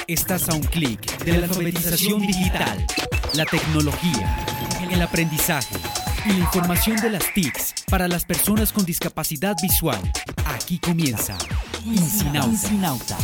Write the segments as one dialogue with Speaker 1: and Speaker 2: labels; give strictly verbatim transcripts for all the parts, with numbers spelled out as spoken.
Speaker 1: Estás a un clic de la alfabetización digital, la tecnología, el aprendizaje y la información de las T I Cs para las personas con discapacidad visual. Aquí comienza INSINAUTA.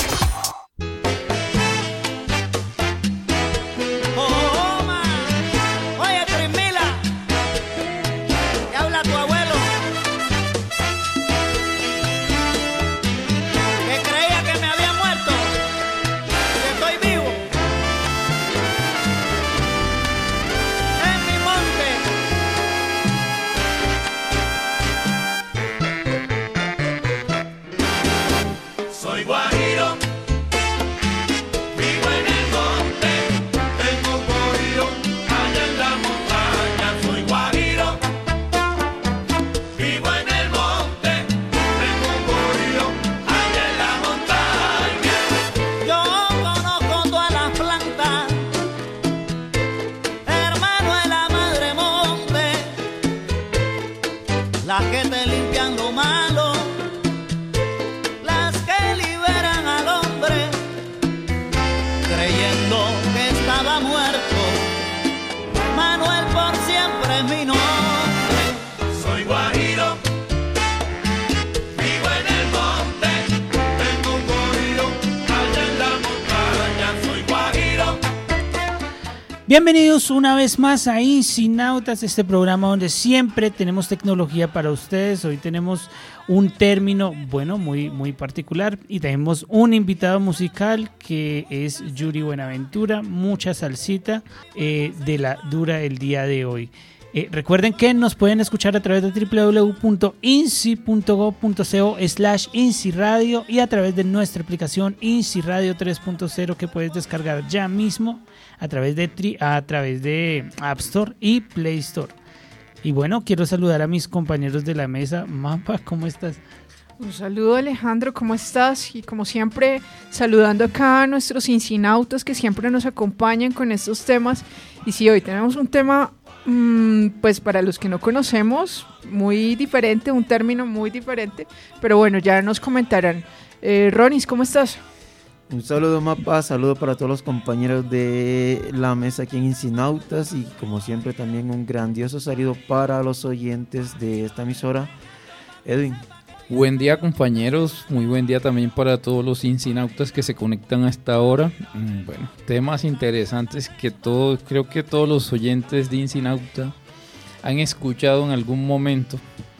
Speaker 2: Bienvenidos una vez más a INSINAUTAS, este programa donde siempre tenemos tecnología para ustedes. Hoy tenemos un término, bueno, muy, muy particular y tenemos un invitado musical que es Yuri Buenaventura, mucha salsita eh, de la dura el día de hoy. Eh, recuerden que nos pueden escuchar a través de doble u doble u doble u punto insi punto gob punto co slash insiradio y a través de nuestra aplicación INSIRadio tres punto cero que puedes descargar ya mismo a través de tri- a través de App Store y Play Store. Y bueno, quiero saludar a mis compañeros de la mesa. Mapa, ¿cómo estás?
Speaker 3: Un saludo, Alejandro, ¿cómo estás? Y como siempre, saludando acá a nuestros insinautas que siempre nos acompañan con estos temas. Y sí, hoy tenemos un tema, mmm, pues para los que no conocemos, muy diferente, un término muy diferente, pero bueno, ya nos comentarán. Eh, Ronis, ¿cómo estás?
Speaker 4: Un saludo, Mapa, saludo para todos los compañeros de la mesa aquí en INSINAUTAS y como siempre también un grandioso saludo para los oyentes de esta emisora. Edwin.
Speaker 5: Buen día, compañeros, muy buen día también para todos los insinautas que se conectan a esta hora. Bueno, temas interesantes que todos, creo que todos los oyentes de Insinauta han escuchado en algún momento,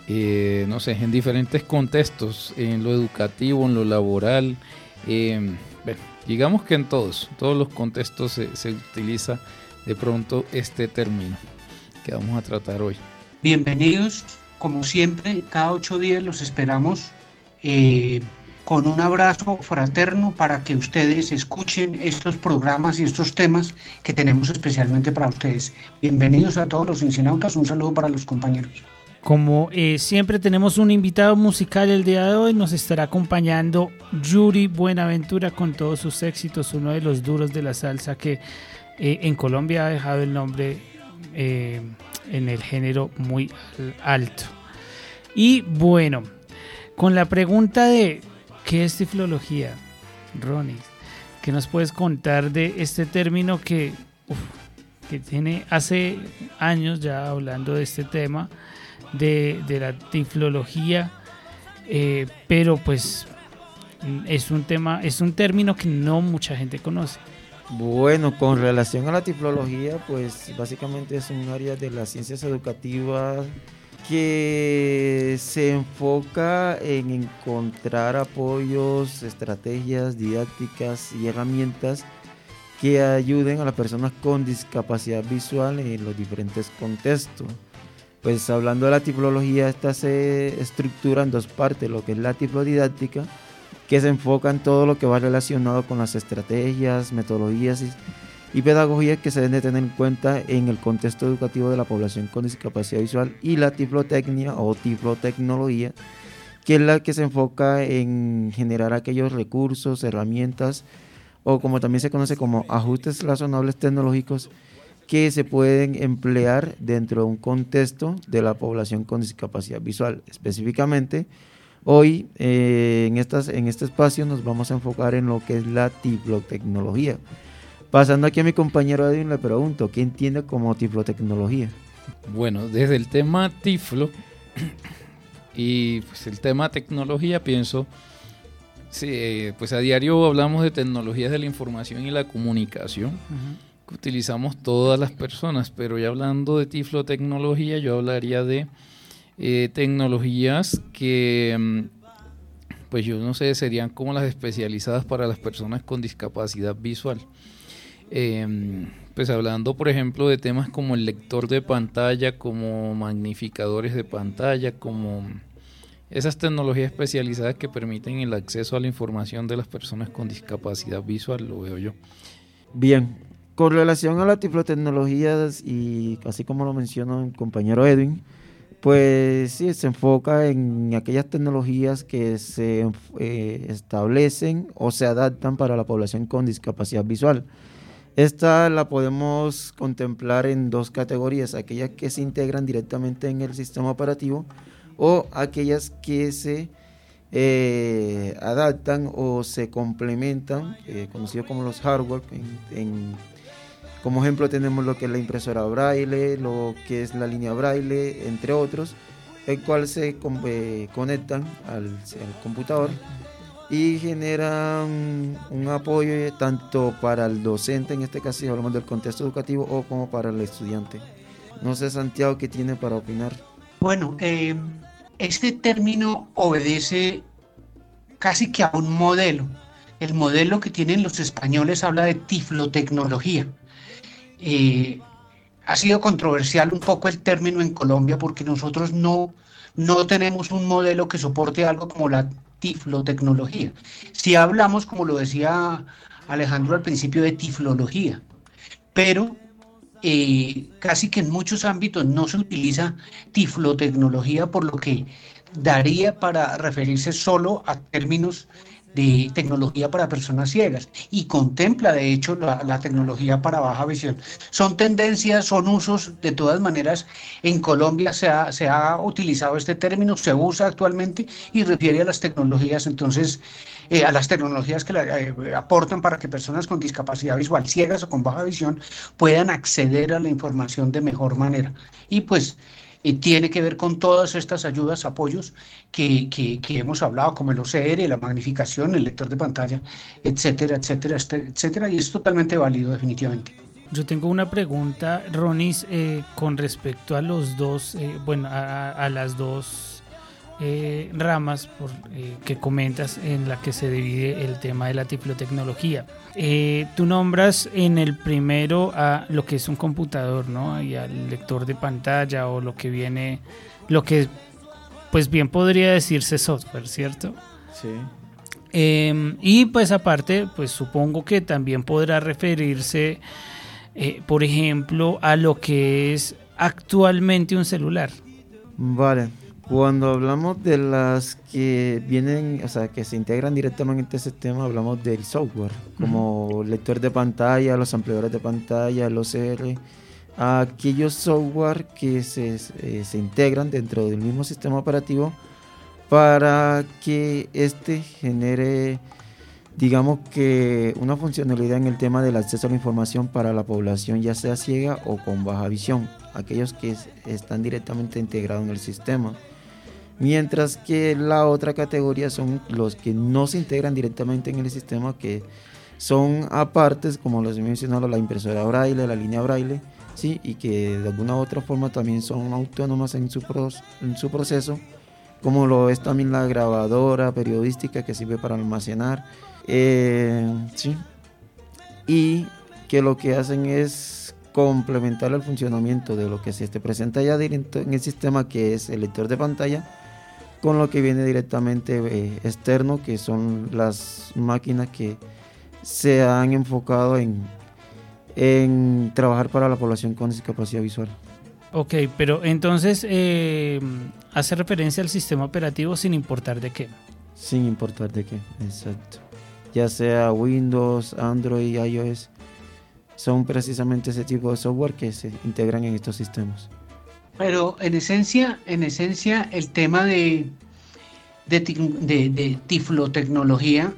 Speaker 5: eh, no sé, en diferentes contextos, en lo educativo, en lo laboral, eh, bueno, digamos que en todos, todos los contextos se, se utiliza de pronto este término que vamos a tratar hoy.
Speaker 6: Bienvenidos. Como siempre, cada ocho días los esperamos eh, con un abrazo fraterno para que ustedes escuchen estos programas y estos temas que tenemos especialmente para ustedes. Bienvenidos a todos los insinautas, un saludo para los compañeros.
Speaker 2: Como eh, siempre tenemos un invitado musical el día de hoy, nos estará acompañando Yuri Buenaventura con todos sus éxitos, uno de los duros de la salsa que eh, en Colombia ha dejado el nombre eh, en el género muy alto. Y bueno, con la pregunta de ¿qué es tiflología? Ronis, ¿qué nos puedes contar de este término que, uf, que tiene hace años ya hablando de este tema de, de la tiflología, eh, pero pues es un tema, es un término que no mucha gente conoce?
Speaker 4: Bueno, con relación a la tiflología, pues básicamente es un área de las ciencias educativas que se enfoca en encontrar apoyos, estrategias didácticas y herramientas que ayuden a las personas con discapacidad visual en los diferentes contextos. Pues hablando de la tiflología, esta se estructura en dos partes, lo que es la tiflodidáctica, que se enfoca en todo lo que va relacionado con las estrategias, metodologías y, y pedagogías que se deben de tener en cuenta en el contexto educativo de la población con discapacidad visual, y la tiflotecnia o tiflotecnología, que es la que se enfoca en generar aquellos recursos, herramientas o como también se conoce como ajustes razonables tecnológicos que se pueden emplear dentro de un contexto de la población con discapacidad visual. Específicamente, Hoy eh, en, estas, en este espacio nos vamos a enfocar en lo que es la tiflotecnología. Pasando aquí a mi compañero Edwin, le pregunto, ¿qué entiende como tiflotecnología?
Speaker 5: Bueno, desde el tema tiflo y pues el tema tecnología, pienso, sí, pues a diario hablamos de tecnologías de la información y la comunicación, uh-huh, que utilizamos todas las personas, pero ya hablando de tiflotecnología, yo hablaría de eh, tecnologías que, pues yo no sé, serían como las especializadas para las personas con discapacidad visual. Eh, pues hablando por ejemplo de temas como el lector de pantalla, como magnificadores de pantalla, como esas tecnologías especializadas que permiten el acceso a la información de las personas con discapacidad visual, lo veo yo.
Speaker 4: Bien, con relación a las tiflotecnologías y así como lo mencionó el compañero Edwin, pues sí, se enfoca en aquellas tecnologías que se eh, establecen o se adaptan para la población con discapacidad visual. Esta la podemos contemplar en dos categorías, aquellas que se integran directamente en el sistema operativo o aquellas que se eh, adaptan o se complementan, eh, conocido como los hardware. En, en, como ejemplo tenemos lo que es la impresora braille, lo que es la línea braille, entre otros, el cual se eh, conectan al, al computador y generan un apoyo tanto para el docente, en este caso si hablamos del contexto educativo, o como para el estudiante. No sé, Santiago, ¿qué tiene para opinar?
Speaker 6: Bueno, eh, este término obedece casi que a un modelo. El modelo que tienen los españoles habla de tiflotecnología. Eh, ha sido controversial un poco el término en Colombia porque nosotros no, no tenemos un modelo que soporte algo como la tiflotecnología. Si hablamos, como lo decía Alejandro al principio, de tiflología, pero eh, casi que en muchos ámbitos no se utiliza tiflotecnología, por lo que daría para referirse solo a términos de tecnología para personas ciegas y contempla de hecho la, la tecnología para baja visión. Son tendencias, son usos, de todas maneras en Colombia se ha, se ha utilizado este término, se usa actualmente y refiere a las tecnologías, entonces eh, a las tecnologías que la, eh, aportan para que personas con discapacidad visual, ciegas o con baja visión, puedan acceder a la información de mejor manera. Y pues y tiene que ver con todas estas ayudas, apoyos que, que, que hemos hablado, como el O C R, la magnificación, el lector de pantalla, etcétera, etcétera, etcétera, y es totalmente válido definitivamente.
Speaker 2: Yo tengo una pregunta, Ronis, eh, con respecto a los dos, eh, bueno, a, a las dos eh, ramas por, eh, que comentas en la que se divide el tema de la tiflotecnología. Eh, tú nombras en el primero a lo que es un computador, ¿no? Y al lector de pantalla o lo que viene, lo que pues bien podría decirse software, ¿cierto?
Speaker 4: Sí.
Speaker 2: Eh, y pues aparte, pues supongo que también podrá referirse, eh, por ejemplo, a lo que es actualmente un celular.
Speaker 4: Vale. Cuando hablamos de las que vienen, o sea, que se integran directamente en este sistema, hablamos del software, como uh-huh. lector de pantalla, los ampliadores de pantalla, el O C R, aquellos software que se, eh, se integran dentro del mismo sistema operativo para que este genere, digamos que una funcionalidad en el tema del acceso a la información para la población, ya sea ciega o con baja visión, aquellos que es, están directamente integrados en el sistema. Mientras que la otra categoría son los que no se integran directamente en el sistema, que son apartes, como les he mencionado, la impresora braille, la línea braille, ¿sí? Y que de alguna u otra forma también son autónomas en su, pro, en su proceso, como lo es también la grabadora periodística que sirve para almacenar, eh, ¿sí? Y que lo que hacen es complementar el funcionamiento de lo que se te presenta ya directo en el sistema, que es el lector de pantalla, con lo que viene directamente eh, externo, que son las máquinas que se han enfocado en, en trabajar para la población con discapacidad visual.
Speaker 2: Ok, pero entonces eh, hace referencia al sistema operativo sin importar de qué.
Speaker 4: Sin importar de qué, exacto. Ya sea Windows, Android, iOS, son precisamente ese tipo de software que se integran en estos sistemas.
Speaker 6: Pero en esencia, en esencia, el tema de, de, de, de tiflotecnología,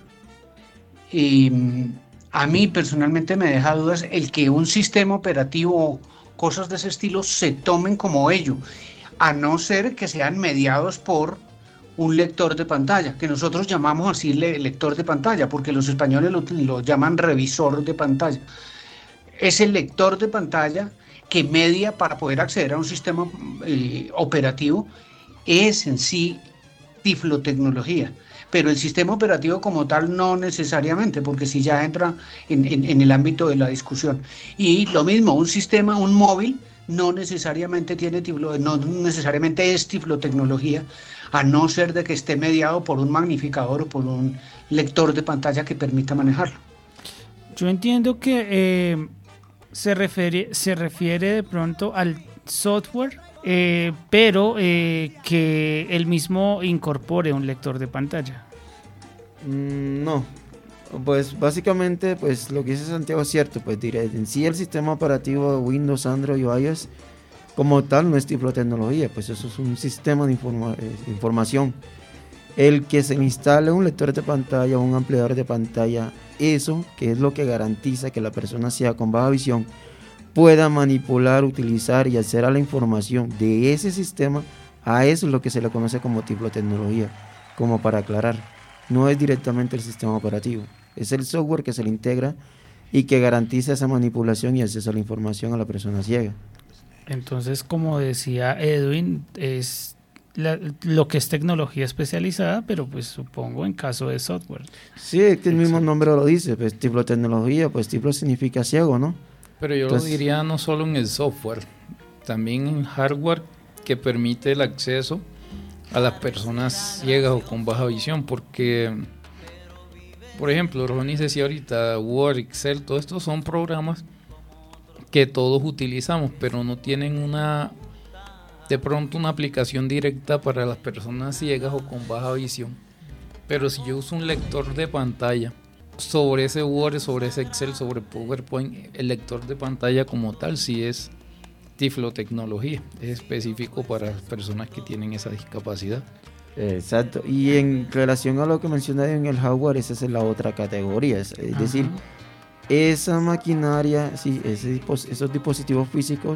Speaker 6: eh, a mí personalmente me deja dudas el que un sistema operativo o cosas de ese estilo se tomen como ello, a no ser que sean mediados por un lector de pantalla, que nosotros llamamos así le, lector de pantalla, porque los españoles lo, lo llaman revisor de pantalla. Es el lector de pantalla que media para poder acceder a un sistema eh, operativo, es en sí tiflotecnología, pero el sistema operativo como tal no necesariamente, porque si ya entra en, en, en el ámbito de la discusión. Y lo mismo, un sistema, un móvil, no necesariamente tiene tiflo, no necesariamente es tiflotecnología, a no ser de que esté mediado por un magnificador o por un lector de pantalla que permita manejarlo.
Speaker 2: Yo entiendo que eh, se, refiere, se refiere de pronto al software, eh, pero eh, que él mismo incorpore un lector de pantalla.
Speaker 4: Mm, no, pues básicamente pues lo que dice Santiago es cierto, pues diré, en sí el sistema operativo de Windows, Android o iOS como tal no es tiflotecnología, pues eso es un sistema de informa- eh, información. El que se instale un lector de pantalla o un ampliador de pantalla, eso que es lo que garantiza que la persona ciega con baja visión pueda manipular, utilizar y acceder a la información de ese sistema, a eso es lo que se le conoce como tiflotecnología, como para aclarar. No es directamente el sistema operativo, es el software que se le integra y que garantiza esa manipulación y acceso a la información a la persona ciega.
Speaker 2: Entonces, como decía Edwin, es la, lo que es tecnología especializada, pero pues supongo en caso de software.
Speaker 4: Sí, es que el mismo nombre lo dice, pues tiflotecnología, pues tiflo significa ciego, ¿no?
Speaker 5: Pero yo
Speaker 4: Entonces,
Speaker 5: lo diría no solo en el software, también en hardware que permite el acceso a las personas ciegas o con baja visión, porque, por ejemplo, Ronnie decía ahorita, Word, Excel, todo esto son programas que todos utilizamos, pero no tienen una, de pronto una aplicación directa para las personas ciegas o con baja visión. Pero si yo uso un lector de pantalla sobre ese Word, sobre ese Excel, sobre PowerPoint, el lector de pantalla como tal sí es tiflotecnología, es específico para las personas que tienen esa discapacidad.
Speaker 4: exacto, y en relación a lo que mencioné en el hardware, esa es la otra categoría, es, es decir, esa maquinaria, sí, ese, esos dispositivos físicos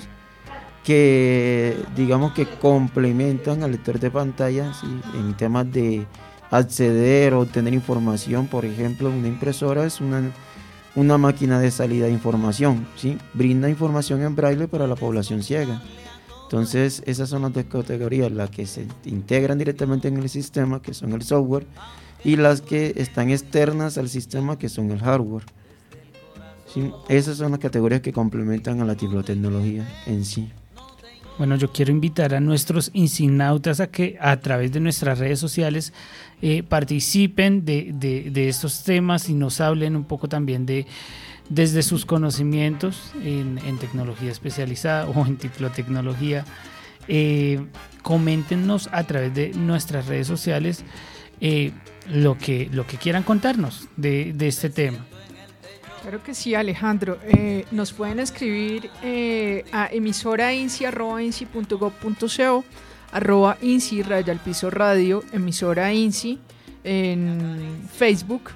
Speaker 4: que digamos que complementan al lector de pantalla, sí, en temas de acceder o obtener información. Por ejemplo, una impresora es una, una máquina de salida de información, ¿sí? Brinda información en braille para la población ciega. Entonces esas son las dos categorías, las que se integran directamente en el sistema, que son el software, y las que están externas al sistema, que son el hardware. ¿Sí? Esas son las categorías que complementan a la tiflotecnología en sí.
Speaker 2: Bueno, yo quiero invitar a nuestros incinautas a que a través de nuestras redes sociales eh, participen de, de, de estos temas y nos hablen un poco también de desde sus conocimientos en, en tecnología especializada o en tiflotecnología. Eh, coméntenos a través de nuestras redes sociales eh, lo que, lo que quieran contarnos de, de este tema.
Speaker 3: Claro que sí, Alejandro. Eh, nos pueden escribir eh, a emisora inci arroba inci punto gob punto co, arroba inci raya al piso radio, emisora inci en Facebook,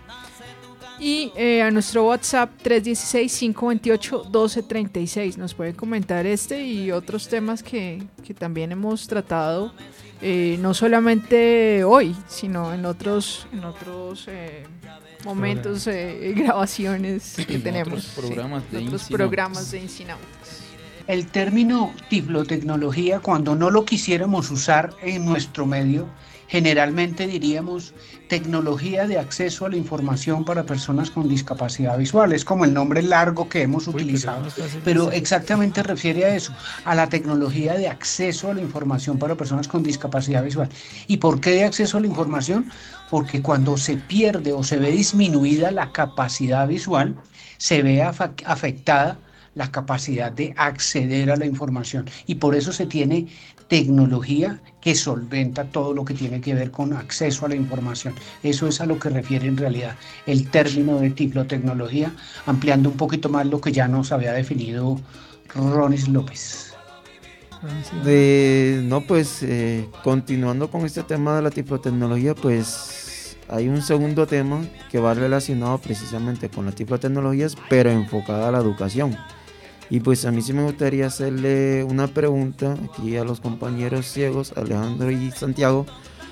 Speaker 3: y eh, a nuestro WhatsApp tres uno seis, cinco dos ocho, uno dos tres seis. Nos pueden comentar este y otros temas que, que también hemos tratado, eh, no solamente hoy, sino en otros, en otros eh, momentos, eh, grabaciones que
Speaker 5: en
Speaker 3: tenemos.
Speaker 5: otros programas
Speaker 3: sí,
Speaker 5: de
Speaker 3: otros
Speaker 5: Incinautas.
Speaker 3: programas de Incinautas.
Speaker 6: El término tiflotecnología, cuando no lo quisiéramos usar en nuestro medio, generalmente diríamos tecnología de acceso a la información para personas con discapacidad visual. Es como el nombre largo que hemos
Speaker 2: Uy,
Speaker 6: utilizado,
Speaker 2: pero, no
Speaker 6: pero exactamente refiere a eso, a la tecnología de acceso a la información para personas con discapacidad visual. ¿Y por qué de acceso a la información? Porque cuando se pierde o se ve disminuida la capacidad visual, se ve afa- afectada la capacidad de acceder a la información, y por eso se tiene tecnología que solventa todo lo que tiene que ver con acceso a la información. Eso es a lo que refiere en realidad el término de tiflotecnología, ampliando un poquito más lo que ya nos había definido Ronis López.
Speaker 4: De, no, pues eh, continuando con este tema de la tiflotecnología, pues hay un segundo tema que va relacionado precisamente con las tiflotecnologías, pero enfocada a la educación. Y pues a mí sí me gustaría hacerle una pregunta aquí a los compañeros ciegos, Alejandro y Santiago,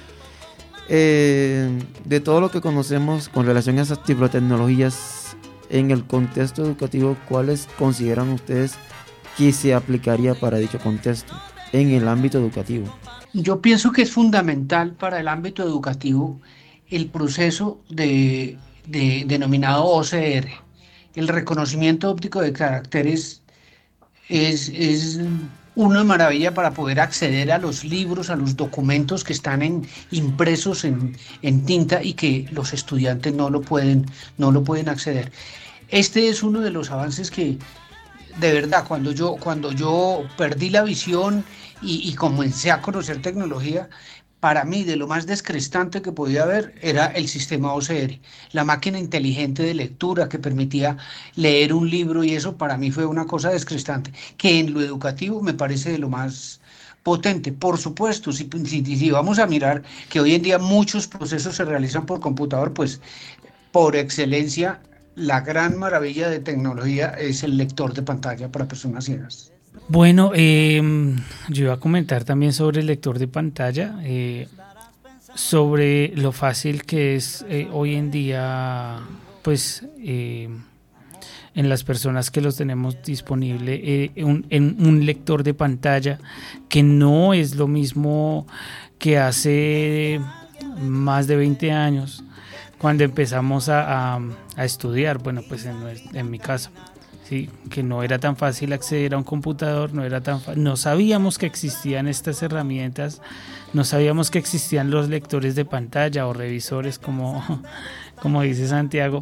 Speaker 4: eh, de todo lo que conocemos con relación a esas tiflotecnologías en el contexto educativo, ¿cuáles consideran ustedes que se aplicaría para dicho contexto en el ámbito educativo?
Speaker 6: Yo pienso que es fundamental para el ámbito educativo el proceso de, de denominado O C R. El reconocimiento óptico de caracteres es, es una maravilla para poder acceder a los libros, a los documentos que están en, impresos en, en tinta y que los estudiantes no lo pueden, no lo pueden acceder. Este es uno de los avances que, de verdad, cuando yo, cuando yo perdí la visión y, y comencé a conocer tecnología, para mí de lo más descrestante que podía haber era el sistema O C R, la máquina inteligente de lectura que permitía leer un libro, y eso para mí fue una cosa descrestante, que en lo educativo me parece de lo más potente. Por supuesto, si, si, si vamos a mirar que hoy en día muchos procesos se realizan por computador, pues por excelencia la gran maravilla de tecnología es el lector de pantalla para personas ciegas.
Speaker 2: Bueno, eh, yo iba a comentar también sobre el lector de pantalla, eh, sobre lo fácil que es eh, hoy en día, pues, eh, en las personas que los tenemos disponible, eh, un, en un lector de pantalla, que no es lo mismo que hace más de veinte años, cuando empezamos a, a, a estudiar, bueno, pues en, en mi caso. Sí, que no era tan fácil acceder a un computador, no era tan fa- no sabíamos que existían estas herramientas, no sabíamos que existían los lectores de pantalla o revisores, como, como dice Santiago.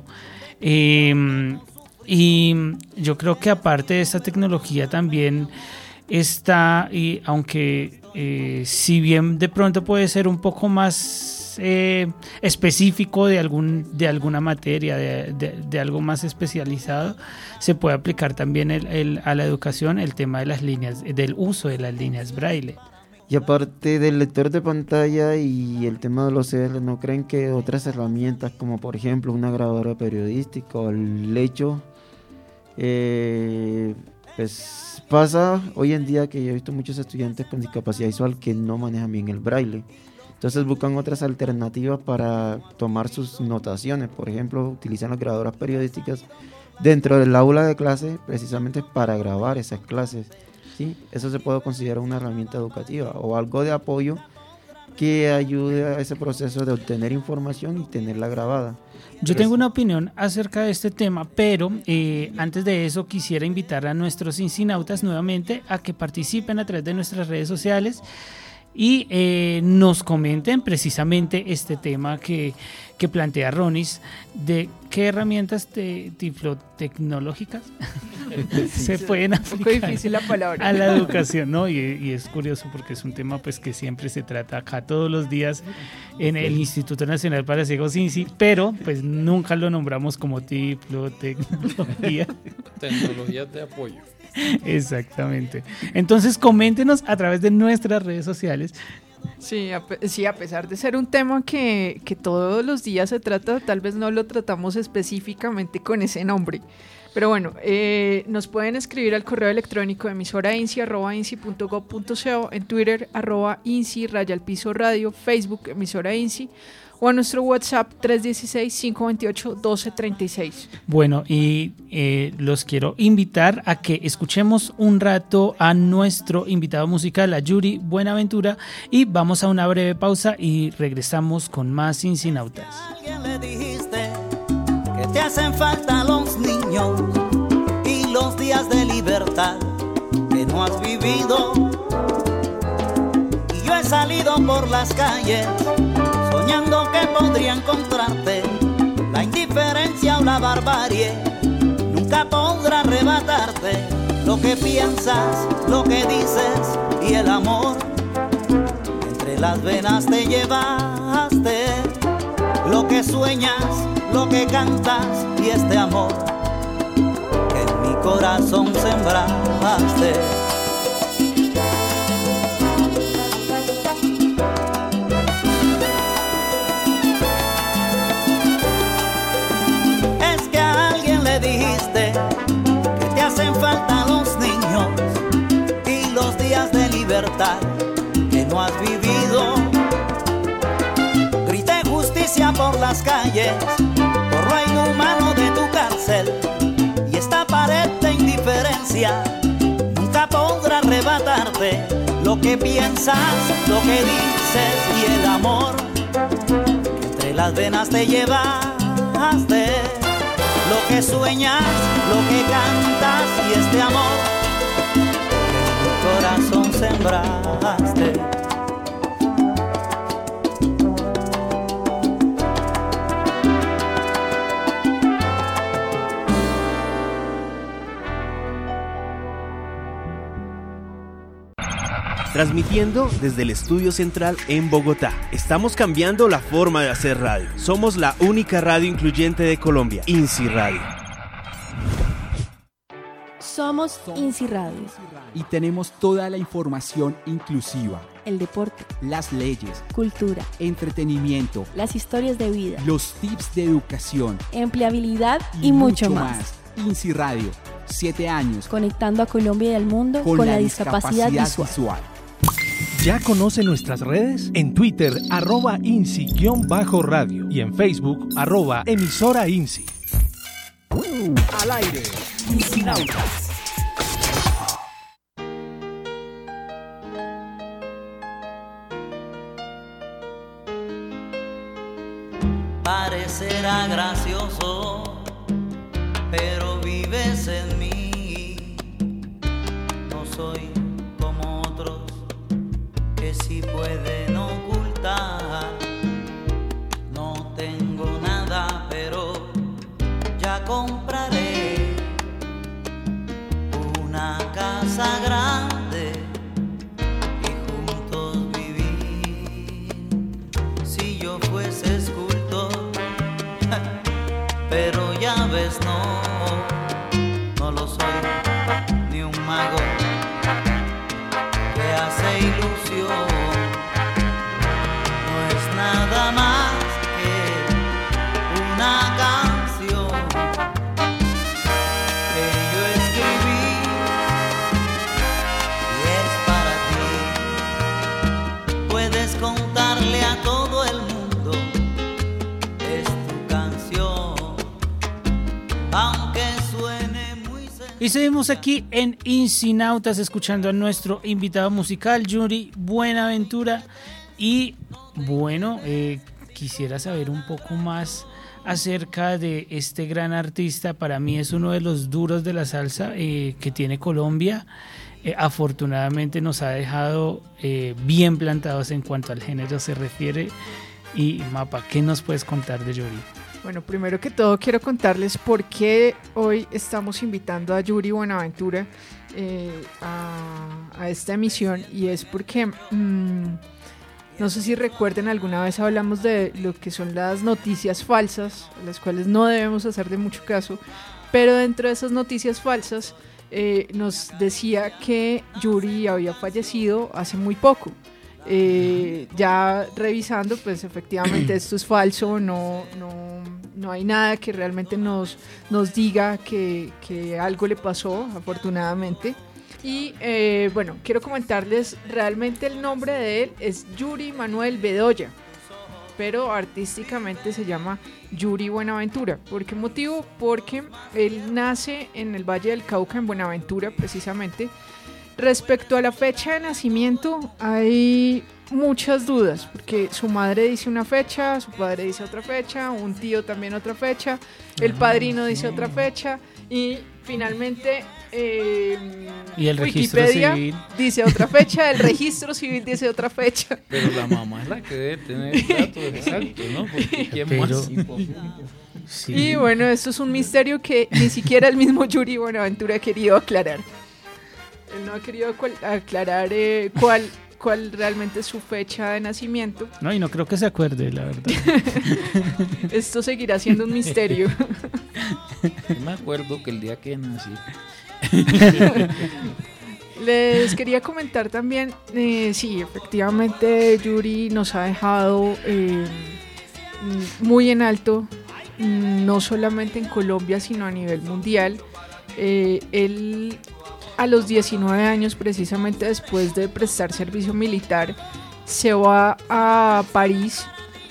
Speaker 2: Eh, y yo creo que aparte de esta tecnología también está, y aunque eh, si bien de pronto puede ser un poco más Eh, específico de algún de alguna materia, de, de, de algo más especializado, se puede aplicar también el, el, a la educación el tema de las líneas, del uso de las líneas braille.
Speaker 4: Y aparte del lector de pantalla y el tema de los O C R, ¿no creen que otras herramientas, como por ejemplo una grabadora periodística o el lecho, eh, pues pasa hoy en día que yo he visto muchos estudiantes con discapacidad visual que no manejan bien el braille? Entonces buscan otras alternativas para tomar sus notaciones. Por ejemplo, utilizan las grabadoras periodísticas dentro del aula de clase precisamente para grabar esas clases. ¿Sí? Eso se puede considerar una herramienta educativa o algo de apoyo que ayude a ese proceso de obtener información y tenerla grabada.
Speaker 2: Yo tengo una opinión acerca de este tema, pero eh, antes de eso quisiera invitar a nuestros incinautas nuevamente a que participen a través de nuestras redes sociales y eh, nos comenten precisamente este tema que, que plantea Ronis, de qué herramientas te, tiflotecnológicas se pueden aplicar.
Speaker 3: Un poco difícil la palabra.
Speaker 2: A la educación, ¿no? Y, y es curioso porque es un tema pues que siempre se trata acá todos los días en el Instituto Nacional para Ciegos INSI, pero pues nunca lo nombramos como tiflotecnología.
Speaker 5: Tecnologías de apoyo.
Speaker 2: Exactamente. Entonces coméntenos a través de nuestras redes sociales.
Speaker 3: Sí, a, pe- sí, a pesar de ser un tema que, que todos los días se trata, tal vez no lo tratamos específicamente con ese nombre. Pero bueno, eh, nos pueden escribir al correo electrónico emisorainci arroba inci punto gob punto co, en Twitter arroba inci raya al piso radio, Facebook emisora INSI, o a nuestro WhatsApp tres uno seis, cinco dos ocho, uno dos tres seis.
Speaker 2: Bueno, y eh, los quiero invitar a que escuchemos un rato a nuestro invitado musical, a Yuri Buenaventura, y vamos a una breve pausa y regresamos con más Incinautas.
Speaker 7: ¿Alguien le dijiste que te hacen falta los niños y los días de libertad que no has vivido? Y yo he salido por las calles soñando que podría encontrarte la indiferencia o la barbarie. Nunca podrá arrebatarte lo que piensas, lo que dices y el amor. Entre las venas te llevaste lo que sueñas, lo que cantas y este amor que en mi corazón sembraste. calles, por lo inhumano de tu cárcel. Y esta pared de indiferencia nunca podrá arrebatarte lo que piensas, lo que dices y el amor que entre las venas te llevaste. Lo que sueñas, lo que cantas y este amor que en tu corazón sembraste.
Speaker 8: Transmitiendo desde el estudio central en Bogotá. Estamos cambiando la forma de hacer radio. Somos la única radio incluyente de Colombia, INSI Radio.
Speaker 9: Somos INSI Radio.
Speaker 10: Y tenemos toda la información inclusiva.
Speaker 9: El deporte,
Speaker 10: las leyes,
Speaker 9: cultura,
Speaker 10: entretenimiento,
Speaker 9: las historias de vida,
Speaker 10: los tips de educación,
Speaker 9: empleabilidad y, y mucho, mucho más.
Speaker 10: más. INSI Radio, siete años.
Speaker 9: Conectando a Colombia y al mundo con, con la, la discapacidad, discapacidad visual. visual.
Speaker 11: ¿Ya conoce nuestras redes? En Twitter, arroba INSI-radio y en Facebook, arroba emisora INSI.
Speaker 1: Al aire, INSInautas.
Speaker 7: Parecerá gracioso, pero vives en mí. No soy como otros que sí pueden ocultar. No tengo nada, pero ya compraré una casa grande y juntos vivir. Si yo fuese escultor, pero ya ves, no, no lo soy, ni un mago que hace ilusión. No es nada más que una canción que yo escribí y es para ti. Puedes contarle a todo el mundo, es tu canción, aunque suene muy sencillo.
Speaker 2: Y seguimos aquí en INSInautas escuchando a nuestro invitado musical, Yuri Buenaventura. Y bueno, eh, quisiera saber un poco más acerca de este gran artista. Para mí es uno de los duros de la salsa eh, que tiene Colombia. Eh, afortunadamente nos ha dejado eh, bien plantados en cuanto al género se refiere. Y Mapa, ¿qué nos puedes contar de Yuri?
Speaker 3: Bueno, primero que todo quiero contarles por qué hoy estamos invitando a Yuri Buenaventura eh, a, a esta emisión, y es porque mmm, no sé si recuerden, alguna vez hablamos de lo que son las noticias falsas, a las cuales no debemos hacer de mucho caso, pero dentro de esas noticias falsas eh, nos decía que Yuri había fallecido hace muy poco. Eh, ya revisando, pues efectivamente esto es falso, no, no, no hay nada que realmente nos, nos diga que, que algo le pasó, afortunadamente. Y eh, bueno, quiero comentarles, realmente el nombre de él es Yuri Manuel Bedoya, pero artísticamente se llama Yuri Buenaventura. ¿Por qué motivo? Porque él nace en el Valle del Cauca, en Buenaventura precisamente. Respecto a la fecha de nacimiento hay muchas dudas, porque su madre dice una fecha, su padre dice otra fecha, un tío también otra fecha, el padrino dice otra fecha y finalmente eh,
Speaker 2: ¿Y el registro
Speaker 3: Wikipedia
Speaker 2: civil? Dice
Speaker 3: otra fecha, el registro civil dice otra fecha.
Speaker 5: Pero la mamá es la que debe tener el dato exacto, ¿no? Porque ¿quién
Speaker 2: Pero,
Speaker 5: más?
Speaker 2: Sí.
Speaker 3: Y bueno, esto es un misterio que ni siquiera el mismo Yuri Buenaventura ha querido aclarar. Él no ha querido cual, aclarar eh, cuál, cuál realmente es su fecha de nacimiento.
Speaker 2: No, y no creo que se acuerde, la verdad.
Speaker 3: Esto seguirá siendo un misterio.
Speaker 5: Yo me acuerdo que el día que nací.
Speaker 3: Les quería comentar también, eh, sí, efectivamente Yuri nos ha dejado eh, muy en alto, no solamente en Colombia, sino a nivel mundial. Eh, él a los diecinueve años, precisamente después de prestar servicio militar, se va a París,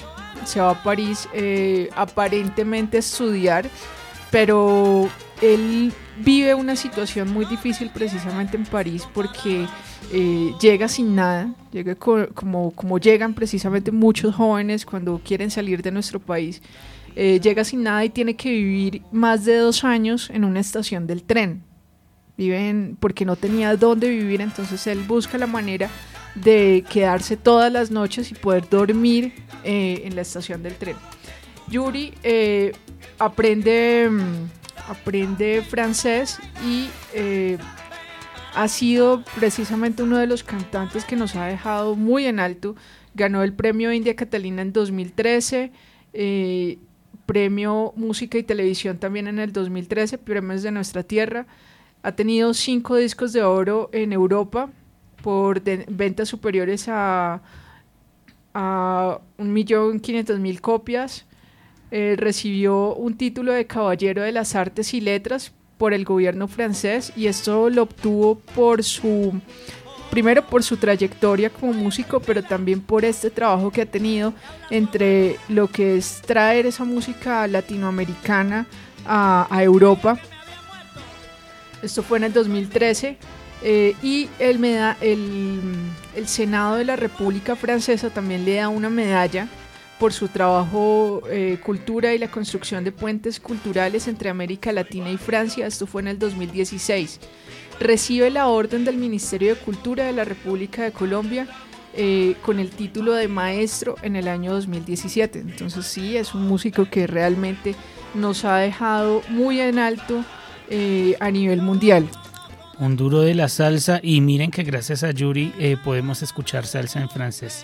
Speaker 3: se va a París eh, aparentemente a estudiar, pero él vive una situación muy difícil precisamente en París porque eh, llega sin nada, llega co- como, como llegan precisamente muchos jóvenes cuando quieren salir de nuestro país, eh, llega sin nada y tiene que vivir más de dos años en una estación del tren. Viven porque no tenía dónde vivir, entonces él busca la manera de quedarse todas las noches y poder dormir eh, en la estación del tren. Yuri eh, aprende, aprende francés y eh, ha sido precisamente uno de los cantantes que nos ha dejado muy en alto. Ganó el premio India Catalina en dos mil trece, eh, premio Música y Televisión también en el dos mil trece, premios de nuestra tierra. Ha tenido cinco discos de oro en Europa por de, ventas superiores a, a un millón quinientas mil copias. Eh, recibió un título de Caballero de las Artes y Letras por el gobierno francés y esto lo obtuvo por su, primero por su trayectoria como músico, pero también por este trabajo que ha tenido entre lo que es traer esa música latinoamericana a, a Europa. Esto fue en el dos mil trece eh, y el, meda- el, el Senado de la República Francesa también le da una medalla por su trabajo eh, cultura y la construcción de puentes culturales entre América Latina y Francia. Esto fue en el dos mil dieciséis. Recibe la orden del Ministerio de Cultura de la República de Colombia eh, con el título de maestro en el año dos mil diecisiete. Entonces sí, es un músico que realmente nos ha dejado muy en alto Eh, a nivel mundial.
Speaker 2: Un duro de la salsa, y miren que gracias a Yuri eh, podemos escuchar salsa en francés.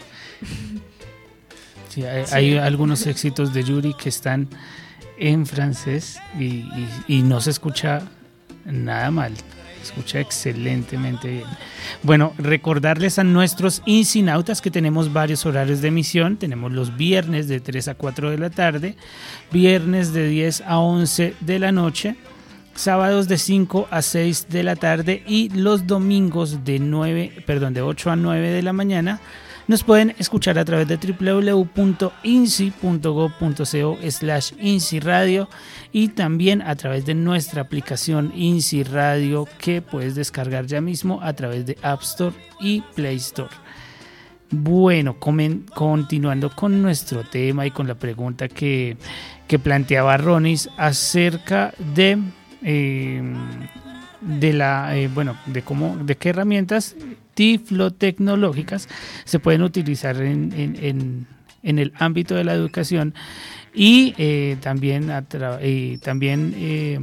Speaker 2: Sí, hay, sí. hay algunos éxitos de Yuri que están en francés y, y, y no se escucha nada mal, se escucha excelentemente bien. Bueno, recordarles a nuestros incinautas que tenemos varios horarios de emisión. Tenemos los viernes de tres a cuatro de la tarde, viernes de diez a once de la noche, sábados de cinco a seis de la tarde y los domingos de nueve, perdón, de ocho a nueve de la mañana. Nos pueden escuchar a través de doble u doble u doble u punto i n s i punto gob punto co slash INSI Radio y también a través de nuestra aplicación INSI Radio que puedes descargar ya mismo a través de App Store y Play Store. Bueno, comen, continuando con nuestro tema y con la pregunta que, que planteaba Ronis acerca de Eh, de la eh, bueno de cómo de qué herramientas tiflotecnológicas se pueden utilizar en, en, en, en el ámbito de la educación y eh, también a tra- eh, también eh,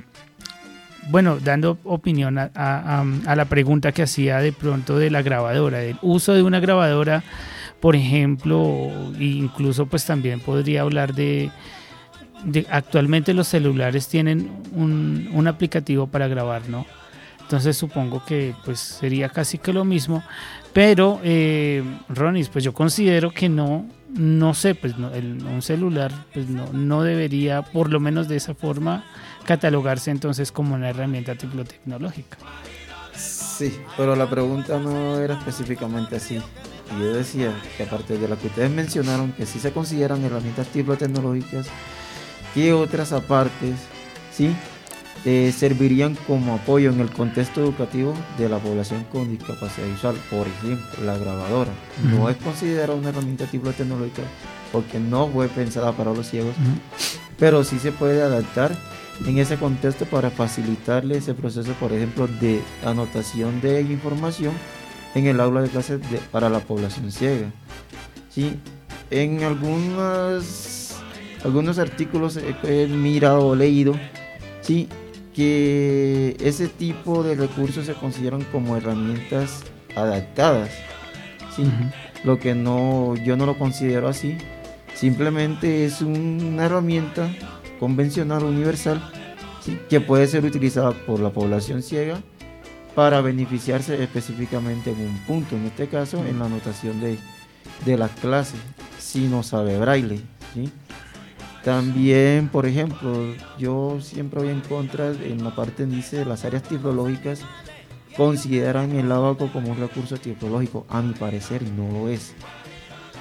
Speaker 2: bueno dando opinión a, a, a la pregunta que hacía de pronto de la grabadora, del uso de una grabadora, por ejemplo, e incluso pues también podría hablar de De, actualmente los celulares tienen un, un aplicativo para grabar, ¿no? Entonces supongo que pues sería casi que lo mismo, pero eh, Ronis, pues yo considero que no, no sé, pues no, el, un celular pues no, no debería, por lo menos de esa forma, catalogarse entonces como una herramienta tiflotecnológica.
Speaker 4: Sí, pero la pregunta no era específicamente así. Y yo decía que aparte de la que ustedes mencionaron, que sí se consideran herramientas tiflotecnológicas, que otras apartes ¿sí? eh, servirían como apoyo en el contexto educativo de la población con discapacidad visual. Por ejemplo, la grabadora uh-huh. no es considerada una herramienta tiflotecnológica porque no fue pensada para los ciegos, uh-huh. pero sí se puede adaptar en ese contexto para facilitarle ese proceso, por ejemplo, de anotación de información en el aula de clases de, para la población ciega. ¿Sí? En algunas algunos artículos he mirado o leído, ¿sí? que ese tipo de recursos se consideran como herramientas adaptadas, ¿sí? Uh-huh. Lo que no, yo no lo considero así. Simplemente es una herramienta convencional universal, ¿sí? que puede ser utilizada por la población ciega para beneficiarse específicamente en un punto, en este caso en la anotación de, de las clases, si no sabe braille, ¿sí? También, por ejemplo, yo siempre voy en contra, en la parte donde dice las áreas tiflológicas consideran el ábaco como un recurso tiflológico. A mi parecer no lo es.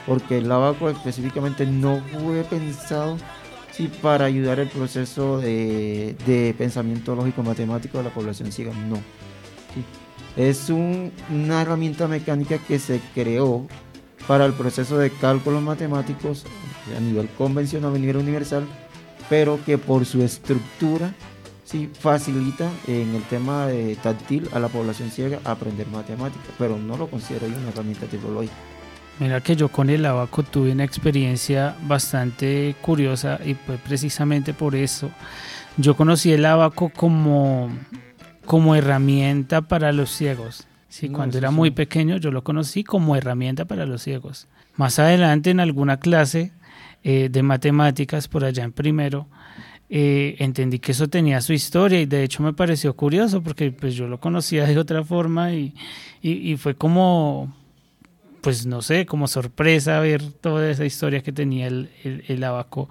Speaker 4: porque el abaco específicamente no fue pensado sí, para ayudar el proceso de, de pensamiento lógico matemático de la población ciega, no. Sí. Es un, una herramienta mecánica que se creó para el proceso de cálculos matemáticos a nivel convencional, a nivel universal, pero que por su estructura sí facilita en el tema de táctil a la población ciega aprender matemáticas, pero no lo considero yo una herramienta tipológica.
Speaker 2: Mira que yo con el abaco tuve una experiencia bastante curiosa y pues precisamente por eso yo conocí el abaco como, como herramienta para los ciegos. Sí, no, cuando era sí. muy pequeño yo lo conocí como herramienta para los ciegos. Más adelante en alguna clase eh, de matemáticas por allá en primero eh, entendí que eso tenía su historia y de hecho me pareció curioso porque pues yo lo conocía de otra forma y, y, y fue como... pues no sé, como sorpresa ver toda esa historia que tenía el, el, el abaco,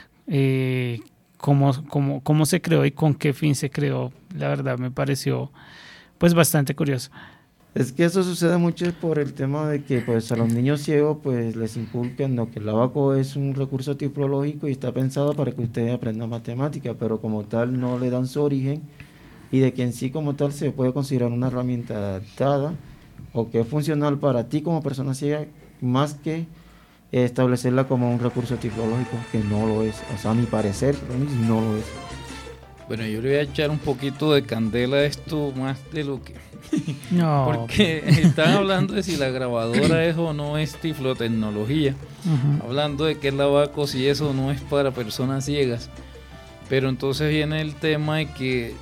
Speaker 2: eh, cómo, cómo, cómo se creó y con qué fin se creó. La verdad me pareció pues bastante curioso.
Speaker 4: Es que eso sucede mucho por el tema de que pues a los niños ciegos pues les inculcan no, que el abaco es un recurso tipológico y está pensado para que ustedes aprendan matemática, pero como tal no le dan su origen y de que en sí como tal se puede considerar una herramienta adaptada o que es funcional para ti como persona ciega, más que establecerla como un recurso tipológico, que no lo es. O sea, a mi parecer, no lo es.
Speaker 5: Bueno, yo le voy a echar un poquito de candela a esto más de lo que...
Speaker 2: No.
Speaker 5: Porque están hablando de si la grabadora es o no es tiflotecnología. Uh-huh. Hablando de que el abaco, si eso no es para personas ciegas. Pero entonces viene el tema de que...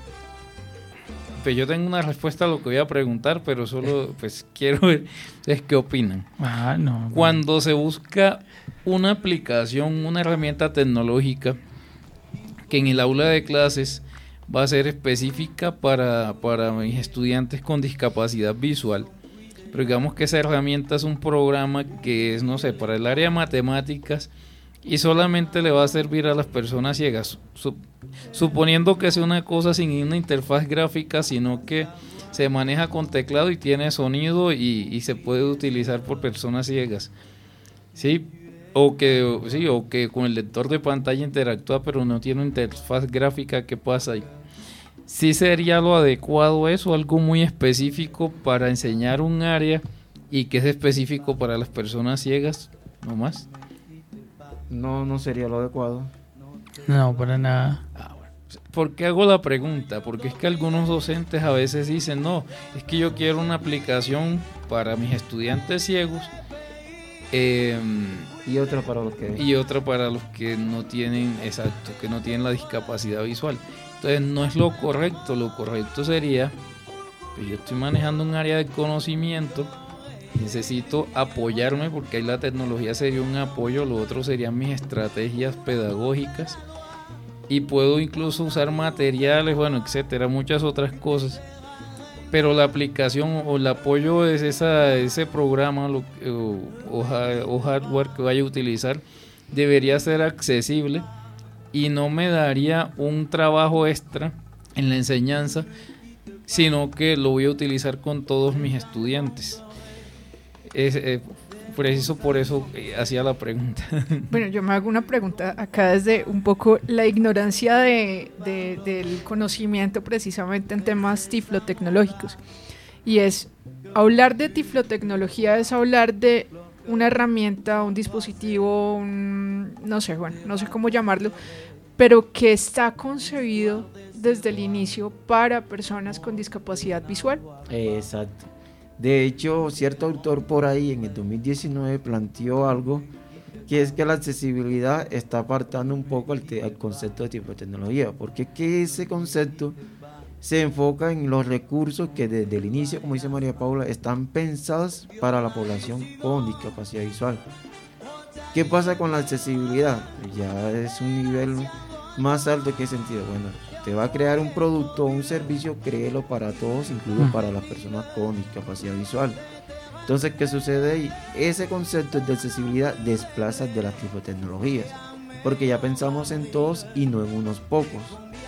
Speaker 5: Pues yo tengo una respuesta a lo que voy a preguntar, pero solo pues quiero ver es qué opinan.
Speaker 2: Ah, no.
Speaker 5: Cuando se busca una aplicación, una herramienta tecnológica que en el aula de clases va a ser específica para, para mis estudiantes con discapacidad visual, pero digamos que esa herramienta es un programa que es, no sé, para el área de matemáticas y solamente le va a servir a las personas ciegas, suponiendo que sea una cosa sin una interfaz gráfica, sino que se maneja con teclado y tiene sonido y, y se puede utilizar por personas ciegas, ¿sí? O que, sí, o que con el lector de pantalla interactúa pero no tiene una interfaz gráfica. ¿Qué pasa ahí? ¿Sí sería lo adecuado eso, algo muy específico para enseñar un área y que es específico para las personas ciegas, no más?
Speaker 4: No, no sería lo adecuado.
Speaker 2: No, para nada.
Speaker 5: Ah, bueno. ¿Por qué hago la pregunta? Porque es que algunos docentes a veces dicen, no, es que yo quiero una aplicación para mis estudiantes ciegos eh,
Speaker 4: y otra para los que
Speaker 5: y otra para los que no tienen, exacto, que no tienen la discapacidad visual. Entonces no es lo correcto. Lo correcto sería, pues yo estoy manejando un área de conocimiento, necesito apoyarme porque ahí la tecnología sería un apoyo, lo otro serían mis estrategias pedagógicas y puedo incluso usar materiales, bueno, etcétera, muchas otras cosas, pero la aplicación o el apoyo es esa, ese programa lo, o, o, o hardware que vaya a utilizar debería ser accesible y no me daría un trabajo extra en la enseñanza, sino que lo voy a utilizar con todos mis estudiantes. Es eh, preciso, por eso eh, hacía la pregunta.
Speaker 3: Bueno, yo me hago una pregunta acá desde un poco la ignorancia de, de, del conocimiento precisamente en temas tiflotecnológicos, y es, hablar de tiflotecnología es hablar de una herramienta, un dispositivo, un, no sé, bueno, no sé cómo llamarlo, pero que está concebido desde el inicio para personas con discapacidad visual.
Speaker 4: Exacto. De hecho, cierto autor por ahí en el dos mil diecinueve planteó algo, que es que la accesibilidad está apartando un poco al, te- al concepto de tiflotecnología, porque es que ese concepto se enfoca en los recursos que desde el inicio, como dice María Paula, están pensados para la población con discapacidad visual. ¿Qué pasa con la accesibilidad? Ya es un nivel más alto. ¿Qué sentido? Bueno, te va a crear un producto o un servicio, créelo para todos, incluso para las personas con discapacidad visual. Entonces, ¿qué sucede ahí? Ese concepto de accesibilidad desplaza de las tiflotecnologías, porque ya pensamos en todos y no en unos pocos.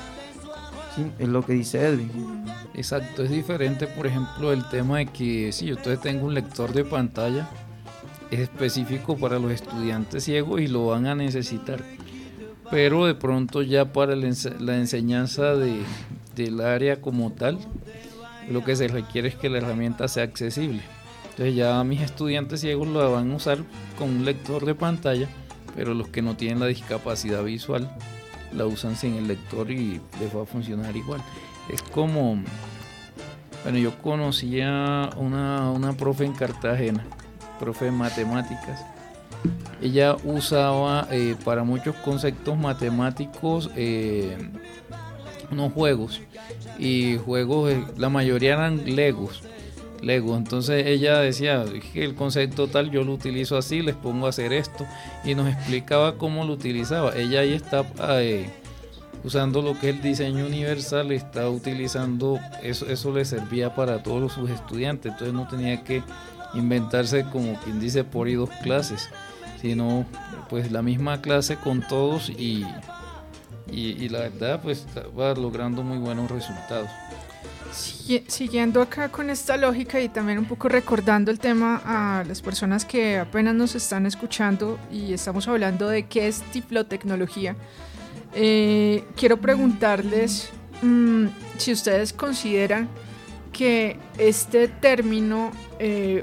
Speaker 4: Sí, es lo que dice Edwin.
Speaker 5: Exacto, es diferente, por ejemplo, el tema de que si yo entonces tengo un lector de pantalla es específico para los estudiantes ciegos y lo van a necesitar. Pero de pronto ya para la, ens- la enseñanza de, del área como tal, lo que se requiere es que la herramienta sea accesible. Entonces ya mis estudiantes ciegos la van a usar con un lector de pantalla, pero los que no tienen la discapacidad visual la usan sin el lector y les va a funcionar igual. Es como, bueno, yo conocía una, una profe en Cartagena, profe de matemáticas. Ella usaba eh, para muchos conceptos matemáticos eh, unos juegos, y juegos, eh, la mayoría eran Legos. Lego. Entonces ella decía que el concepto tal yo lo utilizo así, les pongo a hacer esto, y nos explicaba cómo lo utilizaba. Ella ahí está eh, usando lo que es el diseño universal, está utilizando eso, eso le servía para todos sus estudiantes, entonces no tenía que inventarse, como quien dice, por y dos clases, sino pues la misma clase con todos, y, y, y la verdad pues va logrando muy buenos resultados.
Speaker 3: Siguiendo acá con esta lógica y también un poco recordando el tema a las personas que apenas nos están escuchando y estamos hablando de qué es tiflotecnología, eh, quiero preguntarles mmm, si ustedes consideran que este término eh,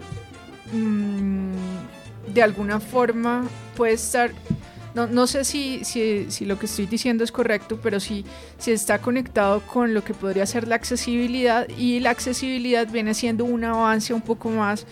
Speaker 3: mmm, de alguna forma puede estar... No, no sé si, si, si lo que estoy diciendo es correcto, pero sí, si está conectado con lo que podría ser la accesibilidad, y la accesibilidad viene siendo un avance un poco más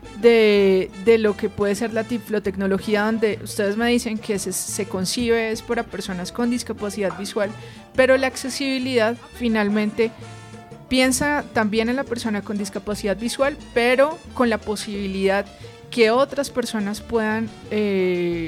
Speaker 3: de, de lo que puede ser la tiflotecnología, donde ustedes me dicen que se, se concibe es para personas con discapacidad visual, pero la accesibilidad finalmente piensa también en la persona con discapacidad visual, pero con la posibilidad que otras personas puedan... Eh,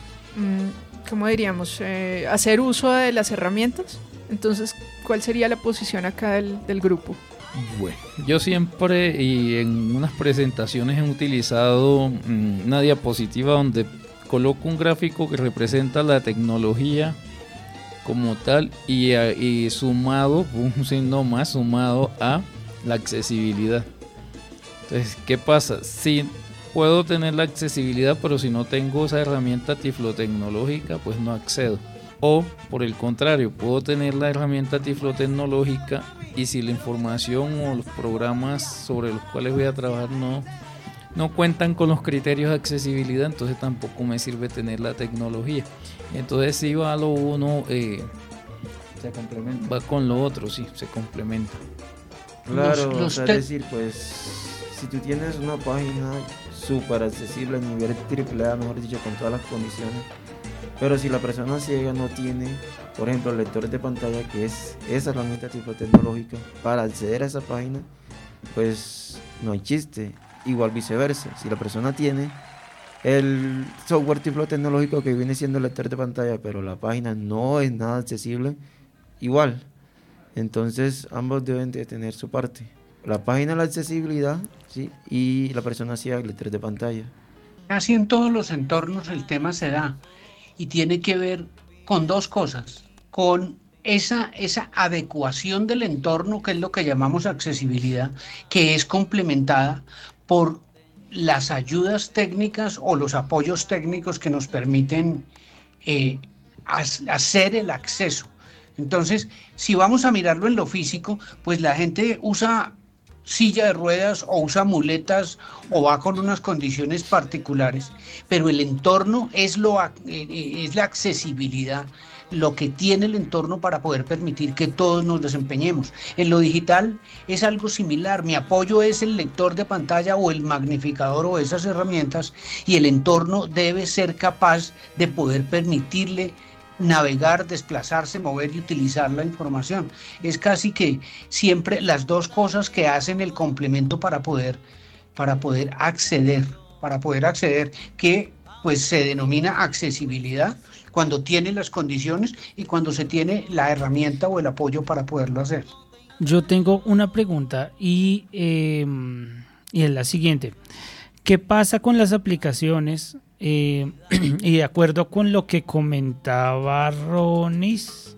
Speaker 3: ¿cómo diríamos? Eh, hacer uso de las herramientas. Entonces, ¿cuál sería la posición acá del, del grupo?
Speaker 5: Bueno, yo siempre y en unas presentaciones he utilizado mmm, una diapositiva donde coloco un gráfico que representa la tecnología como tal, y, y sumado, un signo más sumado a la accesibilidad. Entonces, ¿qué pasa? Si puedo tener la accesibilidad, pero si no tengo esa herramienta tiflotecnológica, pues no accedo. O por el contrario, puedo tener la herramienta tiflotecnológica y si la información o los programas sobre los cuales voy a trabajar no, no cuentan con los criterios de accesibilidad, entonces tampoco me sirve tener la tecnología. Entonces si va lo uno, eh, se complementa. Va con lo otro, sí, se complementa.
Speaker 4: Claro, los, los o sea, te- es decir, pues si tú tienes una página súper accesible a nivel triple A, mejor dicho, con todas las condiciones, pero si la persona ciega no tiene, por ejemplo, el lector de pantalla, que es esa herramienta tiflotecnológica, para acceder a esa página, pues no hay chiste. Igual viceversa, si la persona tiene el software tiflotecnológico que viene siendo el lector de pantalla, pero la página no es nada accesible, igual. Entonces ambos deben de tener su parte. La página, la accesibilidad, ¿sí? Y la persona ciega, el lector de pantalla.
Speaker 6: Así en todos los entornos el tema se da y tiene que ver con dos cosas, con esa, esa adecuación del entorno, que es lo que llamamos accesibilidad, que es complementada por las ayudas técnicas o los apoyos técnicos que nos permiten eh, hacer el acceso. Entonces, si vamos a mirarlo en lo físico, pues la gente usa silla de ruedas o usa muletas o va con unas condiciones particulares, pero el entorno es, lo, es la accesibilidad, lo que tiene el entorno para poder permitir que todos nos desempeñemos. En lo digital es algo similar, mi apoyo es el lector de pantalla o el magnificador o esas herramientas, y el entorno debe ser capaz de poder permitirle navegar, desplazarse, mover y utilizar la información. Es casi que siempre las dos cosas que hacen el complemento para poder, para poder acceder, para poder acceder, que pues se denomina accesibilidad cuando tiene las condiciones y cuando se tiene la herramienta o el apoyo para poderlo hacer.
Speaker 2: Yo tengo una pregunta y, eh, y es la siguiente. ¿Qué pasa con las aplicaciones? Eh, y de acuerdo con lo que comentaba Ronis,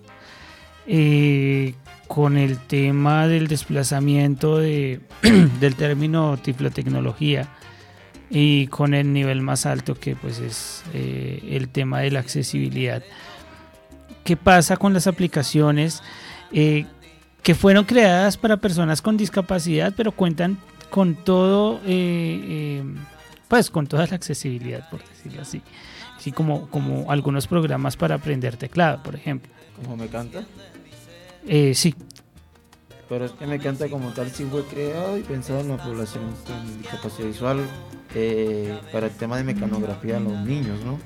Speaker 2: eh, con el tema del desplazamiento de, del término tiflotecnología, y con el nivel más alto que pues es eh, el tema de la accesibilidad. ¿Qué pasa con las aplicaciones eh, que fueron creadas para personas con discapacidad, pero cuentan con todo, eh, eh, pues con toda la accesibilidad, por decirlo así? Así como, como algunos programas para aprender teclado, por ejemplo.
Speaker 4: ¿Cómo Me Canta?
Speaker 2: Eh, sí.
Speaker 4: Pero es que Me Canta como tal sí fue creado y pensado en la población con discapacidad visual eh, para el tema de mecanografía a los niños, ¿no?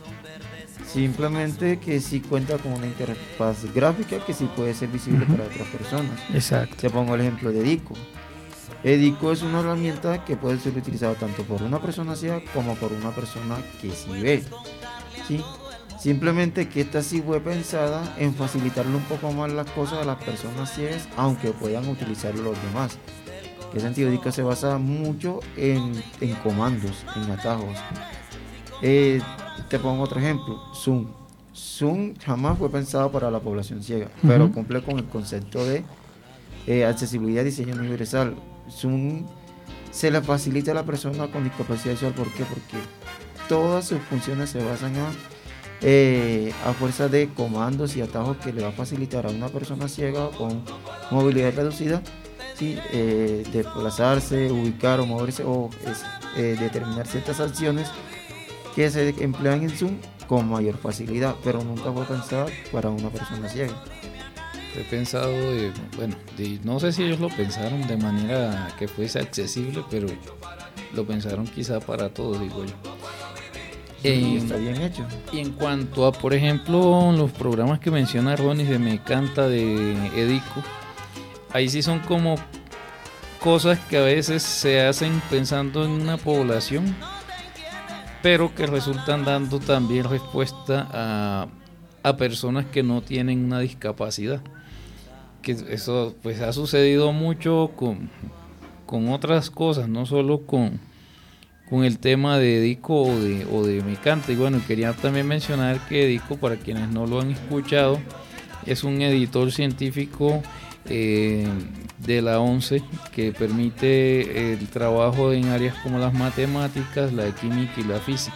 Speaker 4: Simplemente que sí cuenta con una interfaz gráfica que sí puede ser visible uh-huh. para otras personas.
Speaker 2: Exacto.
Speaker 4: Te pongo el ejemplo de Edico. Edico es una herramienta que puede ser utilizada tanto por una persona ciega como por una persona que sí ve. ¿Sí? Simplemente que esta sí fue pensada en facilitarle un poco más las cosas a las personas ciegas, aunque puedan utilizarlo los demás. En ese sentido, Edico se basa mucho en, en comandos, en atajos. Eh, te pongo otro ejemplo, Zoom. Zoom jamás fue pensado para la población ciega, uh-huh. pero cumple con el concepto de eh, accesibilidad y diseño universal. Zoom se le facilita a la persona con discapacidad visual. ¿Por qué? Porque todas sus funciones se basan a, eh, a fuerza de comandos y atajos que le va a facilitar a una persona ciega con movilidad reducida, ¿sí? eh, desplazarse, ubicar o moverse o es, eh, determinar ciertas acciones que se emplean en Zoom con mayor facilidad, pero nunca fue pensada para una persona ciega.
Speaker 5: He pensado, de, bueno, de, no sé si ellos lo pensaron de manera que fuese accesible, pero lo pensaron quizá para todos, digo yo.
Speaker 4: Sí,
Speaker 5: en,
Speaker 4: está bien hecho.
Speaker 5: Y en cuanto a, por ejemplo, los programas que menciona Ronnie de Me Canta, de Edico, ahí sí son como cosas que a veces se hacen pensando en una población, pero que resultan dando también respuesta a, a personas que no tienen una discapacidad. Que eso pues ha sucedido mucho con, con otras cosas, no solo con, con el tema de Edico o de, o de Me Canta. Y bueno, quería también mencionar que Edico, para quienes no lo han escuchado, es un editor científico eh, de la ONCE que permite el trabajo en áreas como las matemáticas, la química y la física.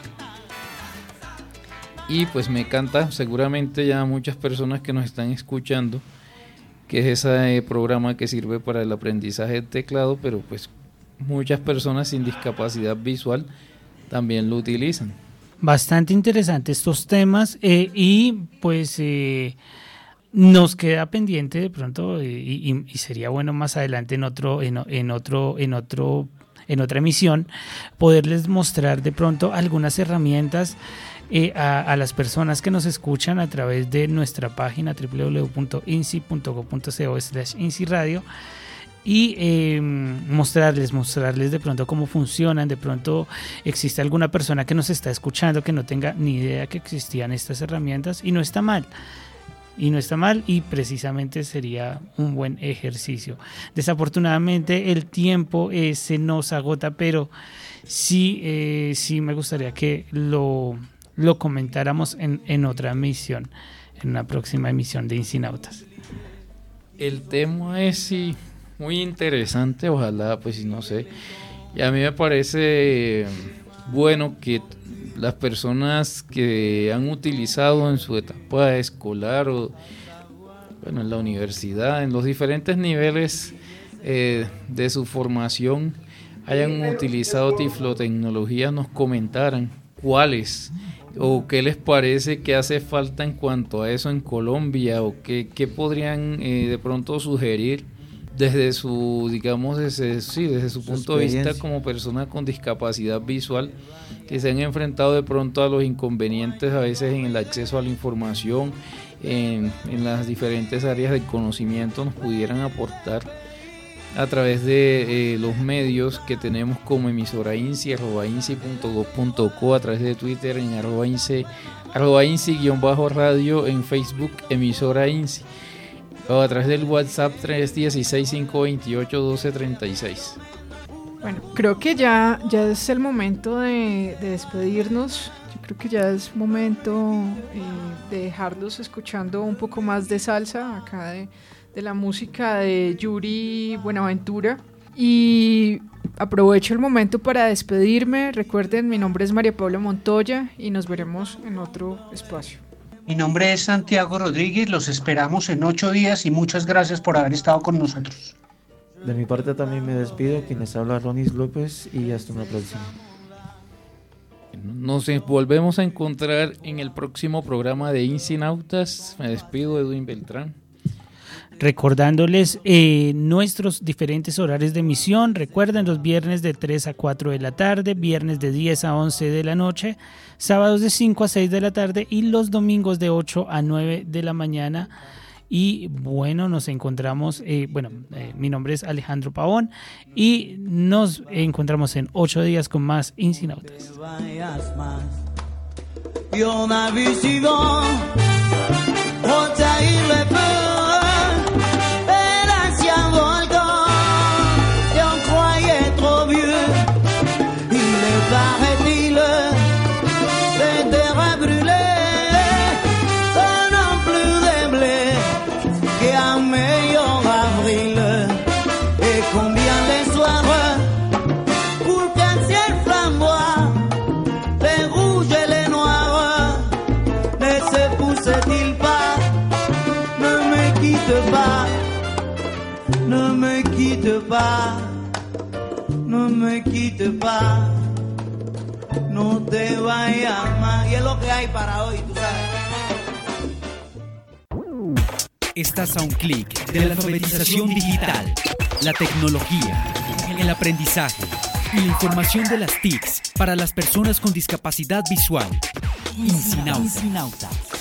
Speaker 5: Y pues Me Canta, seguramente ya muchas personas que nos están escuchando, que es ese eh, programa que sirve para el aprendizaje del teclado, pero pues muchas personas sin discapacidad visual también lo utilizan.
Speaker 2: Bastante interesante estos temas eh, y pues eh, nos queda pendiente de pronto eh, y, y sería bueno más adelante en otro en, en otro en otro en otra emisión poderles mostrar de pronto algunas herramientas Eh, a, a las personas que nos escuchan a través de nuestra página doble u doble u doble u punto i n s i punto go punto co slash i n s i radio y eh, mostrarles, mostrarles de pronto cómo funcionan. De pronto existe alguna persona que nos está escuchando que no tenga ni idea que existían estas herramientas y no está mal. Y no está mal y precisamente sería un buen ejercicio. Desafortunadamente el tiempo eh, se nos agota, pero sí, eh, sí me gustaría que lo... lo comentáramos en, en otra emisión, en una próxima emisión de Incinautas.
Speaker 5: El tema es sí, muy interesante, ojalá, pues no sé, y a mí me parece bueno que las personas que han utilizado en su etapa escolar o bueno, en la universidad, en los diferentes niveles eh, de su formación, hayan utilizado tiflotecnología, nos comentaran cuáles o qué les parece que hace falta en cuanto a eso en Colombia, o qué, qué podrían eh, de pronto sugerir desde su, digamos, desde, sí, desde su, su punto de vista como persona con discapacidad visual, que se han enfrentado de pronto a los inconvenientes a veces en el acceso a la información, en, en las diferentes áreas del conocimiento, nos pudieran aportar a través de eh, los medios que tenemos como emisora INSI, arroba insi punto go punto co, a través de Twitter en arroba insi, arroba insi guión bajo radio, en Facebook emisora INSI, o a través del WhatsApp tres uno seis, cinco dos ocho, uno dos tres seis.
Speaker 3: Bueno, creo que ya, ya es el momento de, de despedirnos. Yo creo que ya es momento eh, de dejarlos escuchando un poco más de salsa acá de de la música de Yuri Buenaventura. Y aprovecho el momento para despedirme. Recuerden, mi nombre es María Paula Montoya y nos veremos en otro espacio.
Speaker 6: Mi nombre es Santiago Rodríguez, los esperamos en ocho días y muchas gracias por haber estado con nosotros.
Speaker 4: De mi parte también me despido, quien les habla Ronis López y hasta una próxima.
Speaker 5: Nos volvemos a encontrar en el próximo programa de Incinautas. Me despido, Edwin Beltrán.
Speaker 2: Recordándoles eh, nuestros diferentes horarios de emisión. Recuerden, los viernes de tres a cuatro de la tarde, viernes de diez a once de la noche, sábados de cinco a seis de la tarde y los domingos de ocho a nueve de la mañana. Y bueno, nos encontramos, eh, bueno, eh, mi nombre es Alejandro Pavón y nos encontramos en ocho días con más Incinautas.
Speaker 7: Ne me quitte pas, no me quitte pas, no te vayas más. Y es lo que hay para hoy, tú sabes.
Speaker 1: Estás a un clic de la alfabetización digital, la tecnología, el aprendizaje y la información de las T I Cs para las personas con discapacidad visual. Incinautas.